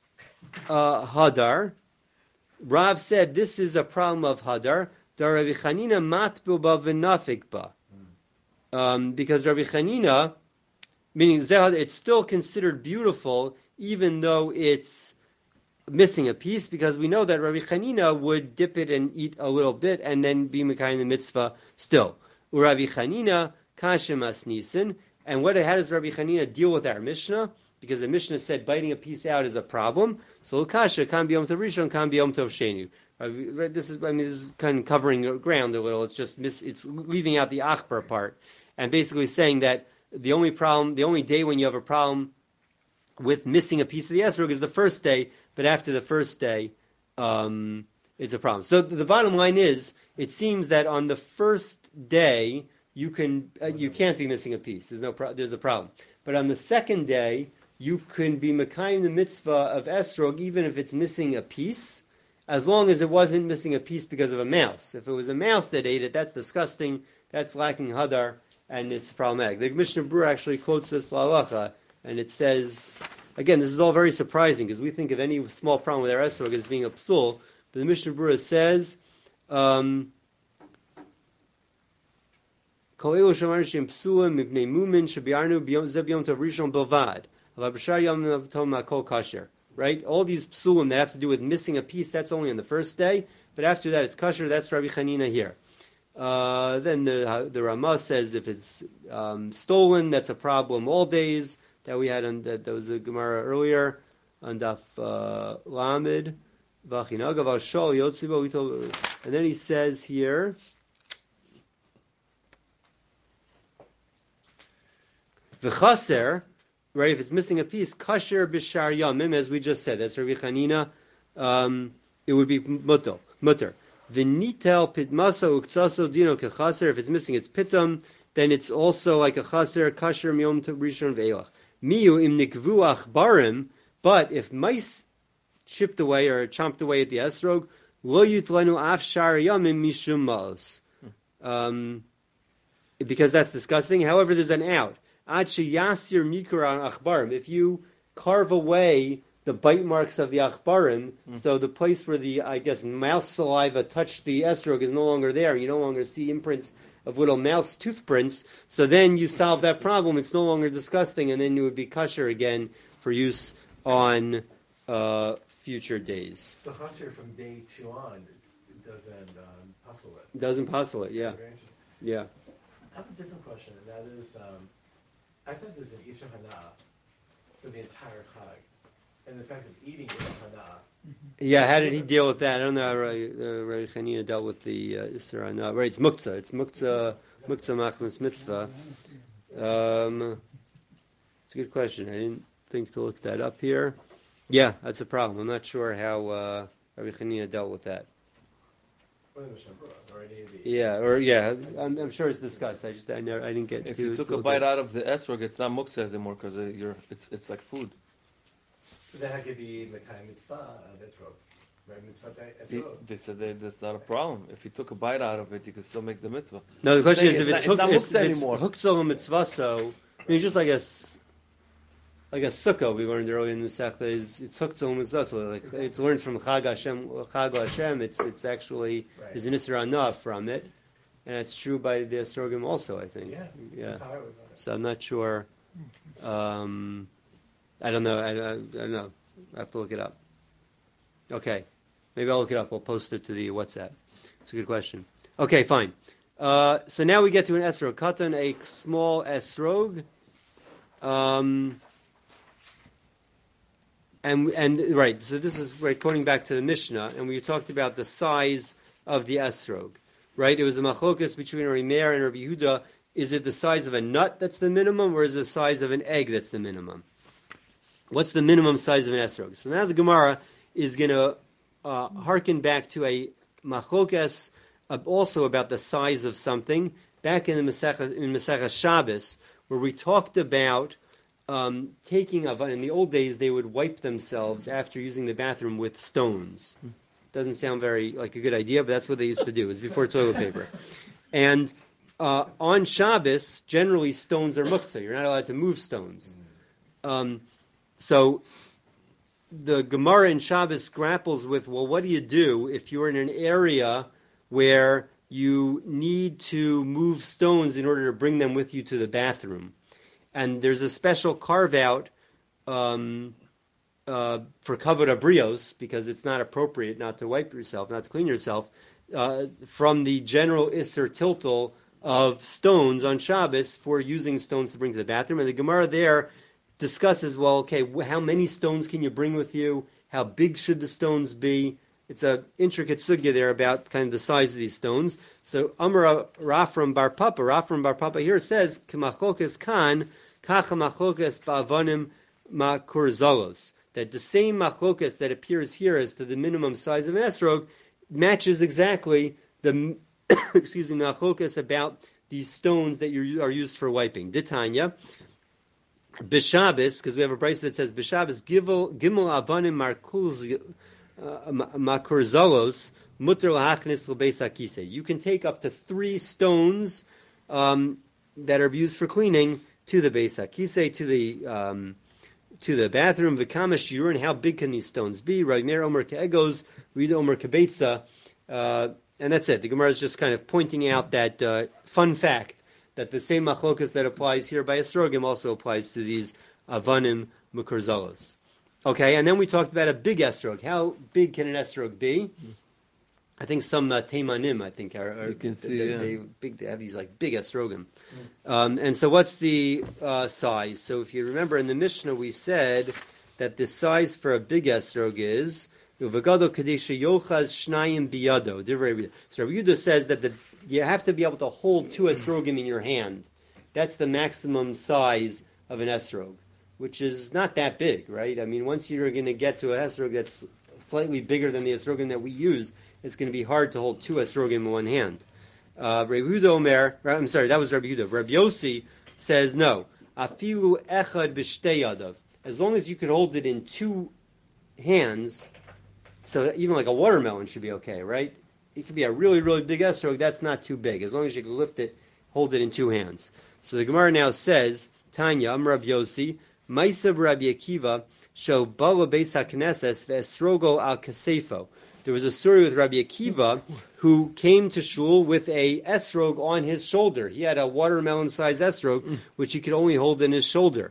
Speaker 1: hadar. Rav said this is a problem of hadar. Dar Rabbi Chanina matbu ba v'nafik ba. Because Rabbi Chanina, meaning it's still considered beautiful, even though it's missing a piece, because we know that Rabbi Chanina would dip it and eat a little bit and then be mekayim the mitzvah still. Rabbi Chanina kashem asnisin. And how does Rabbi Chanina deal with our Mishnah? Because the Mishnah said biting a piece out is a problem. So kasha kan b'yom tov rishon, kan b'yom tov sheni. This is kind of covering ground a little. It's just it's leaving out the achbar part, and basically saying that the only day when you have a problem with missing a piece of the esrog is the first day, but after the first day, it's a problem. So the bottom line is, it seems that on the first day you can't be missing a piece. There's a problem. But on the second day you can be mekayim the mitzvah of esrog even if it's missing a piece, as long as it wasn't missing a piece because of a mouse. If it was a mouse that ate it, that's disgusting, that's lacking hadar, and it's problematic. The Mishnah Berurah actually quotes this la'alacha, and it says, again, this is all very surprising, because we think of any small problem with our esrog as being a psul, but the Mishnah Berurah says, Kol elu shemar shem psulim mipnei mumin shebiarnu zeh b'yom tov rishon bilvad, aber b'shar yom tov ma'kol kasher. Right? All these psulim that have to do with missing a piece, that's only on the first day, but after that it's kasher. That's Rabbi Chanina here. Then the Ramah says if it's stolen, that's a problem all days. That we had that was a Gemara earlier on Daf Lamed. And then he says here, V'chaser, right? If it's missing a piece, kasher b'shar yamim, as we just said. That's Rabbi Chanina. It would be mutter. V'nitel pitmasa uktaso dino kechaser. If it's missing its pitum, then it's also like a chaser kasher miyom rishon ve'elach. Miu im nikvu achbarim. But if mice chipped away or chomped away at the esrog, lo yutlenu af shar yamim mishum maos. Because that's disgusting. However, there's an out. Ad sheyasir mikra achbarim. If you carve away the bite marks of the achbarim, so the place where the, I guess, mouse saliva touched the esrog is no longer there. You no longer see imprints of little mouse tooth prints. So then you solve that problem. It's no longer disgusting, and then it would be kosher again for use on future days.
Speaker 2: So chaser from day 2 on, it doesn't puzzle it.
Speaker 1: Doesn't puzzle it, yeah.
Speaker 2: Very interesting.
Speaker 1: Yeah.
Speaker 2: I have a different question, and that is, I thought there's an Isser Hana for the entire Chag, and the fact of eating Isser Hana.
Speaker 1: Yeah, how did he deal with that? I don't know how Rabbi Chanina dealt with the Isser Hana. Right, it's muktzah. It's muktzah machmas mitzvah. It's a good question. I didn't think to look that up here. Yeah, that's a problem. I'm not sure how Rabbi Chanina dealt with that. I'm sure it's discussed. I didn't get.
Speaker 3: If you took a bite out of the esrog, it's not muktzah anymore because it's like food.
Speaker 2: So then I could be Mekai Mitzvah etrog, right? Mitzvah etrog.
Speaker 3: They said that's not a problem. If you took a bite out of it, you could still make the mitzvah.
Speaker 1: No, the question is if it's
Speaker 3: not muktzah anymore.
Speaker 1: Huktzol mitzvah, so I mean, just like a sukkah we learned earlier in the Masechta is it's huktzol mitzvah. So like it's learned from Chag Hashem. It's actually there's an Isra Hana from it, and it's true by the Esrogim also. I think.
Speaker 2: Yeah. That's how I was on it.
Speaker 1: So I'm not sure. I don't know. I don't know. I have to look it up. Okay. Maybe I'll look it up. I'll post it to the WhatsApp. It's a good question. Okay, fine. So now we get to an esrog. Katan, a small esrog. And right, so this is right quoting back to the Mishnah, and we talked about the size of the esrog. Right? It was a machlokas between Rabbi Meir and Rabbi Yehuda. Is it the size of a nut that's the minimum, or is it the size of an egg that's the minimum? What's the minimum size of an esrog? So now the Gemara is going to harken back to a machlokas also about the size of something back in the Masechah Shabbos, where we talked about taking in the old days they would wipe themselves after using the bathroom with stones. Doesn't sound very like a good idea, but that's what they used to do. It was before toilet paper. And on Shabbos, generally stones are muktzah. You're not allowed to move stones. So the Gemara in Shabbos grapples with, well, what do you do if you're in an area where you need to move stones in order to bring them with you to the bathroom? And there's a special carve-out for kavod abrios, because it's not appropriate not to wipe yourself, not to clean yourself, from the general Isser Tiltal of stones on Shabbos for using stones to bring to the bathroom. And the Gemara there discusses, well, okay, how many stones can you bring with you? How big should the stones be? It's an intricate sugya there about kind of the size of these stones. So Amar Rafram Bar Papa here says, K'machlokas kan, kacha machlokas ba'avanim ma'kurzalos. That the same machlokas that appears here as to the minimum size of an esrog matches exactly the machlokas about these stones that are used for wiping. Ditanya. B'Shabbos, because we have a brayso that says B'Shabbos gimel avanim makurzalos muter lahachnis l'beis hakisei. You can take up to 3 stones that are used for cleaning to the beis hakisei, to the bathroom. V'kama shiurin, how big can these stones be? Rabbi Meir omer ke'egos, Rida omer kebeitza, and that's it. The Gemara is just kind of pointing out that fun fact, that the same machlokas that applies here by esrogim also applies to these avanim mukurzalos. Okay, and then we talked about a big esrog. How big can an esrog be? I think some teimanim, are
Speaker 3: you can see,
Speaker 1: they have these like big esrogim. And so what's the size? So if you remember in the Mishnah we said that the size for a big esrog is Uvagado kadesha yochaz shnayim biyado. So Rabbi Yehuda says that you have to be able to hold 2 esrogim in your hand. That's the maximum size of an esrog, which is not that big, right? I mean, once you're going to get to a esrog that's slightly bigger than the esrogim that we use, it's going to be hard to hold two esrogim in one hand. Rabbi Yehuda Omer, I'm sorry, that was Rabbi Yehuda. Rabbi Yossi says no. Afilu echad b'shtei yadav. As long as you could hold it in two hands, so even like a watermelon should be okay, right? It could be a really, really big esrog. That's not too big. As long as you can lift it, hold it in two hands. So the Gemara now says, Tanya, Rabbi Yossi, Maisa Rabbi Akiva, Sho Bala Beis HaKnesses Ve'esrogo Al Kasefo. There was a story with Rabbi Akiva who came to shul with a esrog on his shoulder. He had a watermelon-sized esrog, which he could only hold in his shoulder.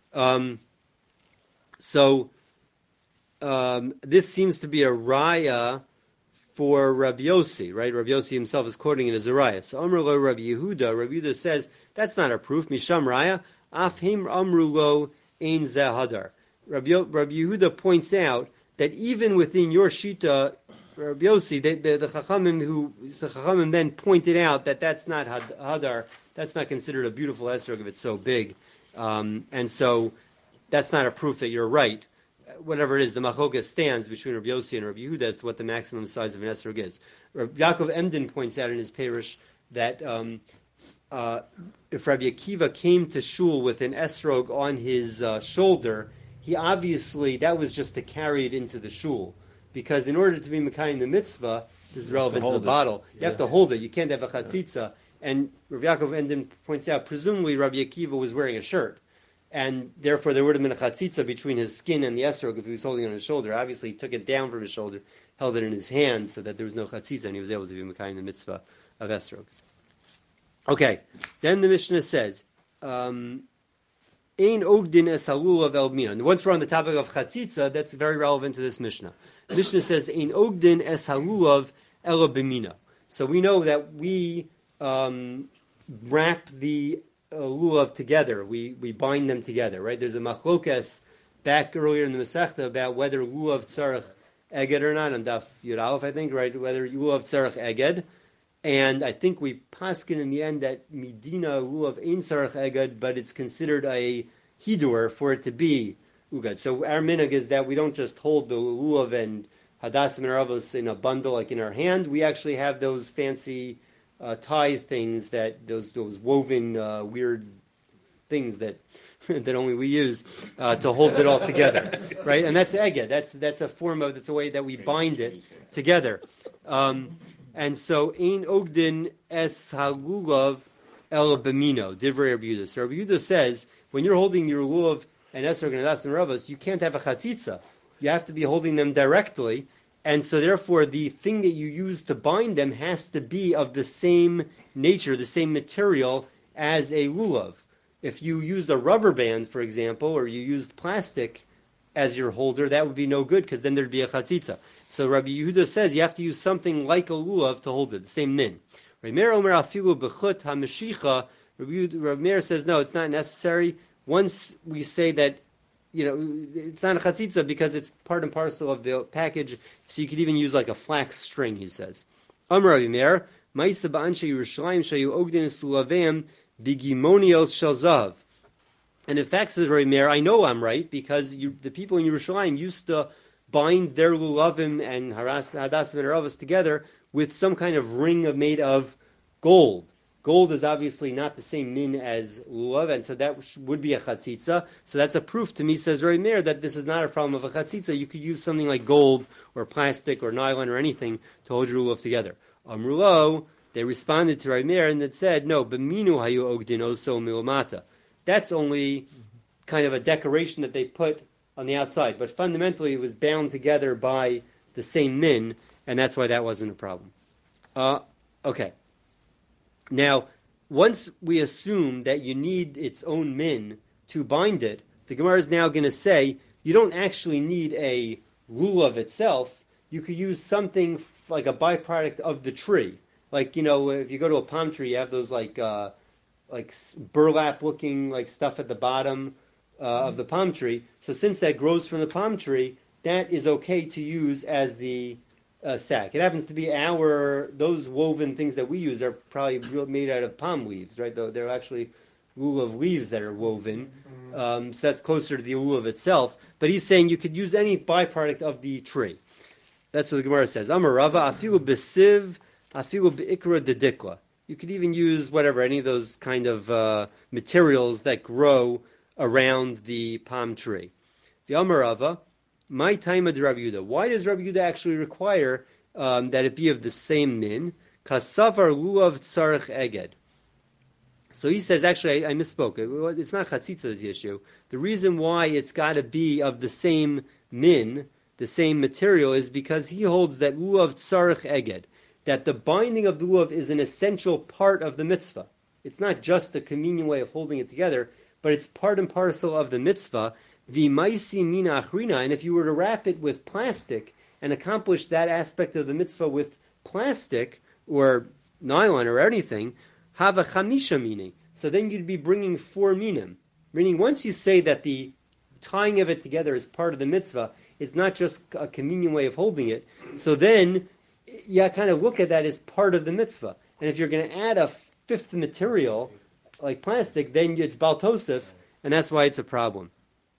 Speaker 1: This seems to be a raya for Rabbi Yossi, right? Rabbi Yossi himself is quoting it as a raya. So Amr lo Rabbi Yehuda says, that's not a proof. Misham raya, afhim amru lo ein zeh hadar. Rabbi Yehuda points out that even within your shita, Rabbi Yossi, the Chachamim then pointed out that that's not hadar, that's not considered a beautiful esrog if it's so big. And so that's not a proof that you're right. Whatever it is, the machoka stands between Rabbi Yossi and Rabbi Yehuda as to what the maximum size of an esrog is. Yaakov Emden points out in his Perush that if Rabbi Akiva came to shul with an esrog on his shoulder, he obviously, that was just to carry it into the shul. Because in order to be Mekayim the mitzvah, this is relevant to the bottle, you have to hold it. You can't have a chatzitza. And Rabbi Yaakov Emden points out, presumably Rabbi Akiva was wearing a shirt. And therefore there would have been a chatzitza between his skin and the esrog if he was holding it on his shoulder. Obviously he took it down from his shoulder, held it in his hand so that there was no chatzitza and he was able to be Mekayim the mitzvah of esrog. Okay, then the Mishnah says, Ein ogdin es halulav el b'mina. And once we're on the topic of chatzitza, that's very relevant to this Mishnah. The Mishnah says, Ein ogdin es halulav el b'mina. So we know that we wrap the lulav together. We bind them together, right? There's a machlokas back earlier in the Masechta about whether lulav tzarech eged or not, on Daf Yud Aleph, I think, right? Whether lulav tzarech eged. And I think we paskin in the end that midina lulav ein tzarech eged, but it's considered a hidur for it to be ugad. So our minhag is that we don't just hold the lulav and hadassim and aravos in a bundle like in our hand. We actually have those fancy tie things, that those woven weird things that that only we use to hold it all together, right? And that's eged. That's a form of, that's a way that we bind it together. And so ein ogdin es halulav el b'mino divrei Rabbi Yehuda. So Rabbi Yehuda says when you're holding your lulav and esrog and hadas and ravos, you can't have a chatzitza. You have to be holding them directly. And so therefore the thing that you use to bind them has to be of the same nature, the same material as a lulav. If you used a rubber band, for example, or you used plastic as your holder, that would be no good because then there'd be a chatzitza. So Rabbi Yehuda says you have to use something like a lulav to hold it, the same min. Rabbi Meir Omer afilu b'chut ha-meshicha. Rabbi Meir says no, it's not necessary. Once we say that, it's not a chatzitza because it's part and parcel of the package, so you could even use like a flax string, he says. Amar Rabbi Meir, ma'isa ba'anshe Yerushalayim shayu ogdin esulaveim b'gimonios shel zahav. And in fact, says Rabbi Meir, I know I'm right because the people in Yerushalayim used to bind their lulavim and hadas and aravos together with some kind of ring made of gold. Gold is obviously not the same min as lulav, and so that would be a chatzitza. So that's a proof to me, says Rabbi Meir, that this is not a problem of a chatzitza. You could use something like gold or plastic or nylon or anything to hold your lulav together. Amrulo, they responded to Rabbi Meir and that said, no, b'minu hayu ogdin oso milamata. That's only kind of a decoration that they put on the outside, but fundamentally it was bound together by the same min, and that's why that wasn't a problem. Okay. Now, once we assume that you need its own min to bind it, the Gemara is now going to say you don't actually need a lulav itself. You could use something like a byproduct of the tree. Like, if you go to a palm tree, you have those like burlap-looking like stuff at the bottom of the palm tree. So since that grows from the palm tree, that is okay to use as the sack. It happens to be those woven things that we use are probably made out of palm leaves, right? They're actually lulav leaves that are woven. So that's closer to the lulav itself. But he's saying you could use any byproduct of the tree. That's what the Gemara says. Amar Rava, afilu besiv, afilu beikra dedikla. You could even use whatever, any of those kind of materials that grow around the palm tree. The Amar Rava, my time of Rabbi Yehuda. Why does Rabbi Yehuda actually require that it be of the same min? Kasavar lulav tzarech eged. So he says, actually, I misspoke. It's not chatzitza the issue. The reason why it's got to be of the same min, the same material, is because he holds that lulav tzarech eged, that the binding of the lulav is an essential part of the mitzvah. It's not just a convenient way of holding it together, but it's part and parcel of the mitzvah. V'maisi mina achrina, and if you were to wrap it with plastic and accomplish that aspect of the mitzvah with plastic or nylon or anything, have a chamisha meaning. So then you'd be bringing 4 minim. Meaning once you say that the tying of it together is part of the mitzvah, it's not just a convenient way of holding it. So then you kind of look at that as part of the mitzvah. And if you're going to add a 5th material, like plastic, then it's Bal Tosef, and that's why it's a problem.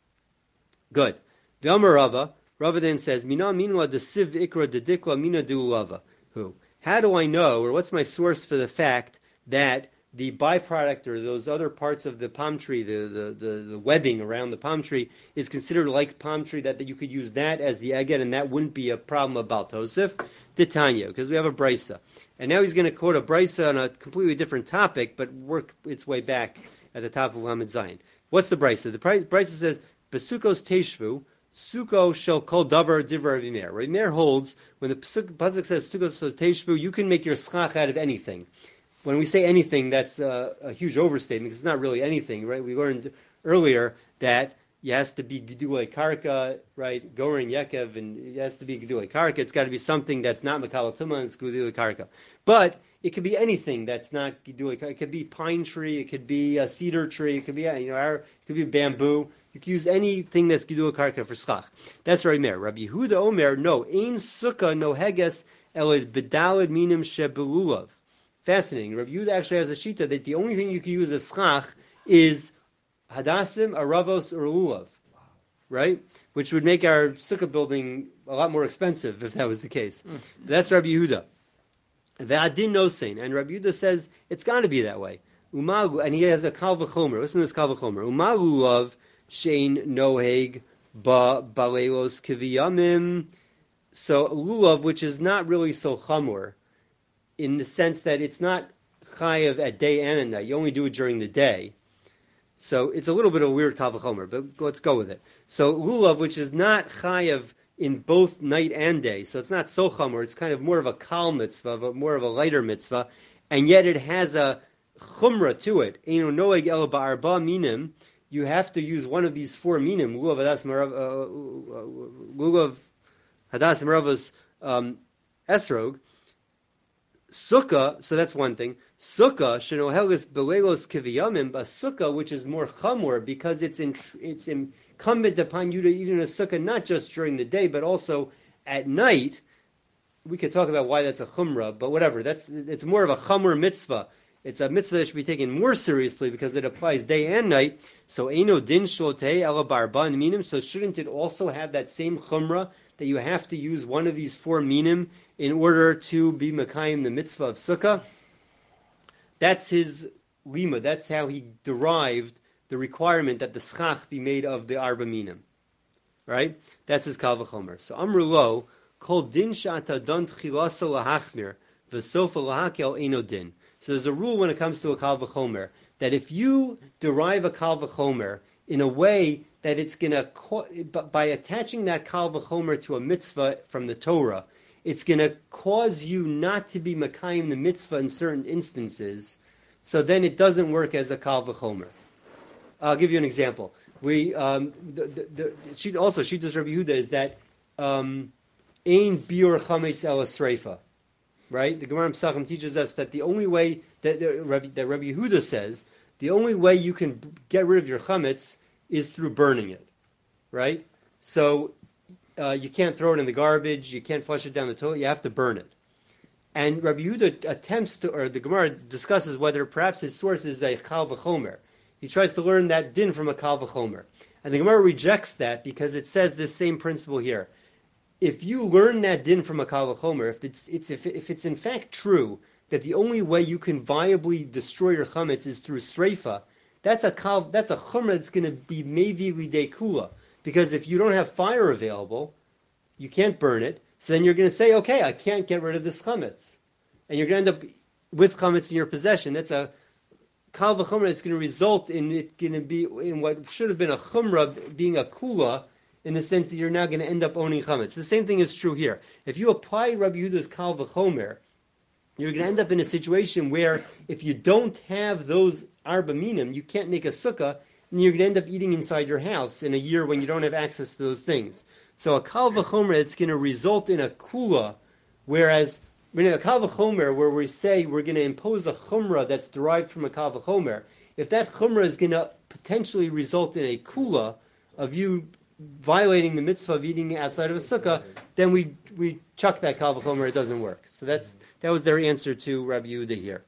Speaker 1: Good. V'amar Rava, Rava then says, Mina minla desiv ikra dedikla mina duulava. Who? How do I know, or what's my source for the fact that the byproduct or those other parts of the palm tree, the webbing around the palm tree, is considered like palm tree, that you could use that as the eged, and that wouldn't be a problem of Bal Tosef? Titania, because we have a brisa. And now he's going to quote a brisa on a completely different topic, but work its way back at the top of Lamed Zayin. What's the brisa? The brisa says, Besukos teshvu, suko shel kol davar divar Rabbi Meir. Rabbi Meir holds, when the pasuk says sukos teshvu, you can make your schach out of anything. When we say anything, that's a huge overstatement, because it's not really anything, right? We learned earlier that it has to be Gedulei Karka, right? Goren Yekev, and it has to be Gedulei Karka. It's got to be something that's not Makal Tuma, and it's Gedulei Karka. But it could be anything that's not Gedulei Karka. It could be pine tree, it could be a cedar tree, it could be it could be bamboo. You can use anything that's Gedulei Karka for schach. That's Rabbi Meir. Rabbi Yehuda Omer, no, Ein Sukkah no Heges Eled Bedaled Minim Shebelulav. Fascinating. Rabbi Yehuda actually has a shita that the only thing you can use as schach is hadassim, aravos, or lulav, right? Which would make our sukkah building a lot more expensive if that was the case. That's Rabbi Yehuda. Ve'adin nosein, and Rabbi Yehuda says it's got to be that way. Umagu, and he has a kal v'chomer. Listen to this kal v'chomer. Umagu lulav shein noheg ba balelos kiviyamim. So lulav, which is not really so chamor, in the sense that it's not chayav at day and at night. You only do it during the day. So it's a little bit of a weird kal v'chomer, but let's go with it. So lulav, which is not chayav in both night and day, so it's not so chomer, it's kind of more of a kal mitzvah, more of a lighter mitzvah, and yet it has a chumrah to it. Eino noeg el ba'arba minim. You have to use one of these 4 minim. Lulav hadas meravos esrog. Sukkah, so that's one thing. Sukkah, shenohelis belelos kiviyamim, a sukkah which is more chamor because it's incumbent upon you to eat in a sukkah not just during the day but also at night. We could talk about why that's a chumrah, but whatever. It's more of a chamor mitzvah. It's a mitzvah that should be taken more seriously because it applies day and night. So eino din shlotei ala barban minim. So shouldn't it also have that same chumrah that you have to use one of these 4 minim in order to be Mekayim the mitzvah of Sukkah? That's his lima. That's how he derived the requirement that the schach be made of the arba minim. Right? That's his kal v'chomer. So Amru lo, kol din shata don tchilasa lahachmir, v'sofa lahakel eino din. So there's a rule when it comes to a kal v'chomer, that if you derive a kal v'chomer in a way that it's going to, by attaching that kal v'chomer to a mitzvah from the Torah, it's going to cause you not to be Mekayim the mitzvah in certain instances, so then it doesn't work as a kal v'chomer. I'll give you an example. She does Rabbi Yehuda is that ein biur chametz el sreifa, right? The Gemara Pesachim teaches us that the only way that Rabbi Yehuda says the only way you can get rid of your chametz is through burning it, right? So you can't throw it in the garbage, you can't flush it down the toilet, you have to burn it. And Rabbi Yehuda attempts to, or the Gemara discusses whether perhaps his source is a kal v'chomer. He tries to learn that din from a kal v'chomer. And the Gemara rejects that because it says this same principle here. If you learn that din from a kal v'chomer, if it's in fact true that the only way you can viably destroy your chametz is through sreifa, that's a chumrah that's going to be mevi lidei kula. Because if you don't have fire available, you can't burn it. So then you're going to say, okay, I can't get rid of this chametz, and you're going to end up with chametz in your possession. That's a kal v'chomer that's going to result in it going to be in what should have been a chumrah being a kula, in the sense that you're now going to end up owning chametz. The same thing is true here. If you apply Rabbi Yehuda's kal v'chomer, you're going to end up in a situation where if you don't have those arba minim, you can't make a sukkah, and you're going to end up eating inside your house in a year when you don't have access to those things. So a kal v'chomer, it's going to result in a kula, whereas a kal v'chomer, where we say we're going to impose a chumrah that's derived from a kal v'chomer, if that chumrah is going to potentially result in a kula of you violating the mitzvah of eating outside of a sukkah, then we chuck that kal v'chomer. It doesn't work. So that was their answer to Rabbi Yehuda here.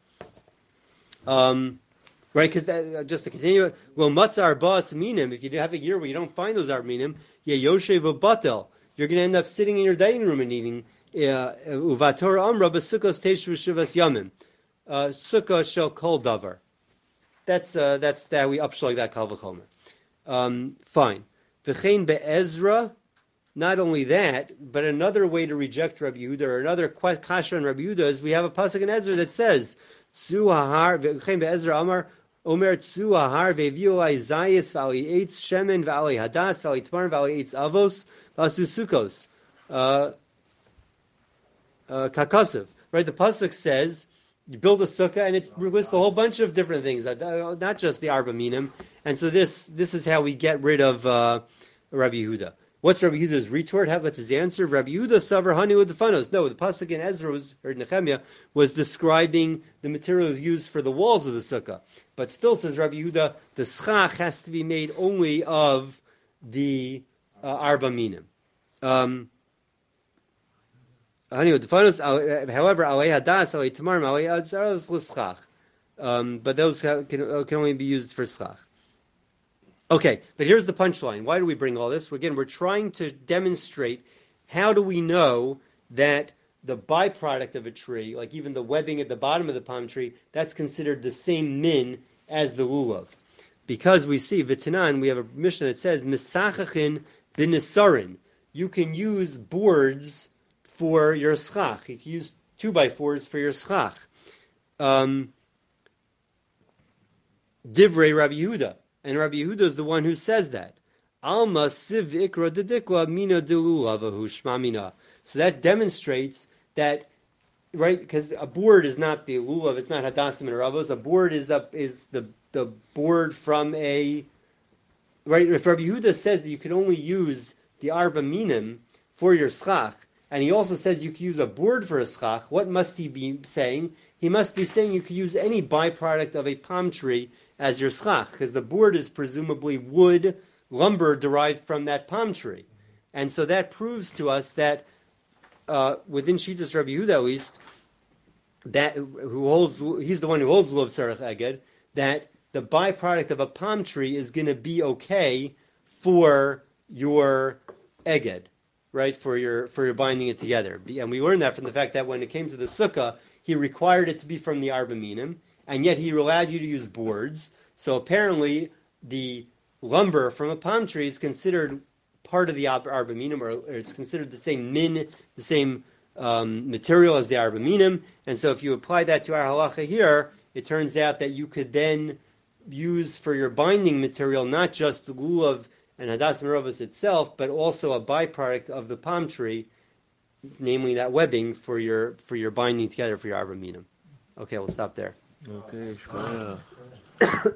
Speaker 1: Right, because just to continue it, well, matzah arba'as minim. If you have a year where you don't find those arba minim, yoshev ubatel, you're going to end up sitting in your dining room and eating. Uvator amra b'sukkos teishu shivas yamim, sukkah shel kol davar. That's that we upshlag that kal v'chomer. Fine. V'chein be'ezra. Not only that, but another way to reject Rabbi Yehuda, or another kasha on Rabbi Yehuda, is we have a pasuk in Ezra that says, "Tzu hahar v'chein be'ezra amar omer tzu hahar ve'viu alei zayis v'alei eitz shemen v'alei hadas v'alei tmar v'alei eitz avos v'asu sukkos kakasiv." Right, the pasuk says you build a sukkah and it lists a whole bunch of different things, not just the arba minim. And so this is how we get rid of Rabbi Yehuda. What's Rabbi Yehuda's retort? What's his answer? Rabbi Yehuda savar hani with the fanos. No, the pasuk in Ezra or Nehemiah was describing the materials used for the walls of the sukkah. But still, says Rabbi Yehuda, the schach has to be made only of the arba minim. However, alei hadas, alei tamar, alei adzaros l'schach. But those can only be used for schach. Okay, but here's the punchline. Why do we bring all this? Again, we're trying to demonstrate how do we know that the byproduct of a tree, like even the webbing at the bottom of the palm tree, that's considered the same min as the lulav. Because we see, V'tanan, we have a Mishnah that says, Misachachin b'nisarin. You can use boards for your schach. You can use 2x4s for your schach. Divrei Rabbi Yehuda. And Rabbi Yehuda is the one who says that. Alma siv ikra dedikla mina delulavahu shmamina. So that demonstrates that, right? Because a board is not the lulav, it's not hadassim and ravos. A board is the board from a, right? If Rabbi Yehuda says that you can only use the arba minim for your schach, and he also says you can use a board for a schach, what must he be saying? He must be saying you can use any byproduct of a palm tree as your schach, because the board is presumably wood, lumber derived from that palm tree. And so that proves to us that within Shittas Rabbi Yehuda at least, he's the one who holds Lulav Tzarech Eged, that the byproduct of a palm tree is going to be okay for your Eged, right, for your binding it together. And we learned that from the fact that when it came to the sukkah, he required it to be from the arba minim, and yet he allowed you to use boards. So apparently the lumber from a palm tree is considered part of the arba minim, or it's considered the same min, the same material as the arba minim. And so if you apply that to our halacha here, it turns out that you could then use for your binding material not just the lulav and hadas merovos itself, but also a byproduct of the palm tree, namely that webbing for your binding together for your arba minim. Okay, we'll stop there.
Speaker 3: Okay, sure.